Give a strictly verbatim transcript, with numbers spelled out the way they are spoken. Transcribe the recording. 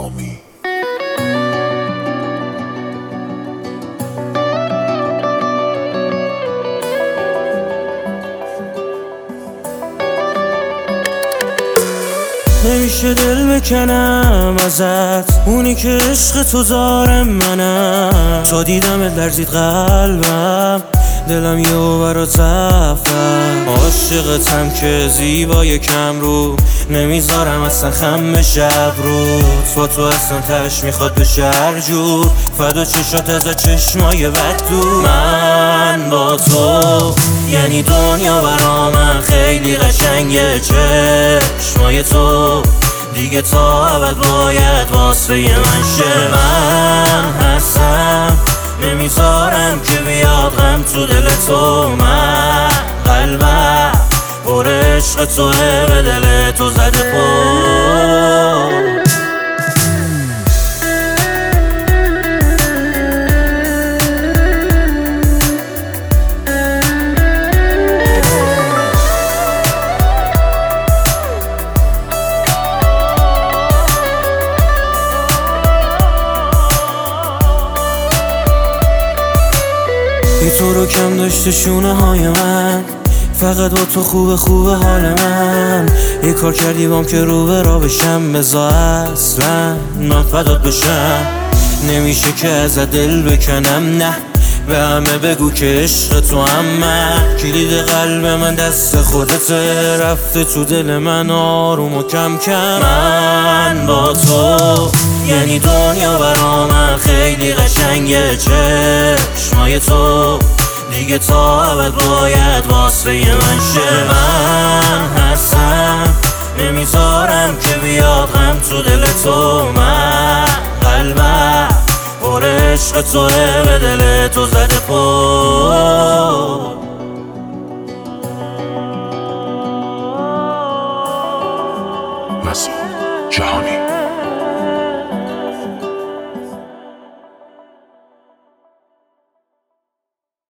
جهانی. نمیشه دل بکنم ازت، اونی که عشق تو داره منم. تا دیدم لرزید قلبم، دلم یه برات رفتم. عاشقتم که زیبای کم رو، نمیذارم اصلا خم شب رو. با تو اصلا تش میخواد بشه هر جور، فدا چشات از چشمای بد دور. من با تو یعنی دنیا برا من خیلی قشنگه. چشمای تو دیگه تا ابد باید واسه من شه. من هستم نمیذارم که بیاد غم تو دل تو. من قلبم پر عشق توه، به دل تو زده پر. ای تو رو کم داشته شونه های من، فقط با تو خوب خوب حال من. یه کار کردی بام که رو به را بشم، بذار اصلا من فدات بشم. نمیشه که ازت دل بکنم، نه به همه بگو که عشق تو هم من. کلید قلب من دست خودته، رفته تو دل من آروم و کم کم. من با تو یعنی دنیا برا من خیلی قشنگه. چشمای تو دیگه تا ابد باید واسه من شه. من هستم نمیذارم که بیاد غم تو دل تو. من قلبم پر عشق توه، به دل تو زده پر. مسیح جهانی.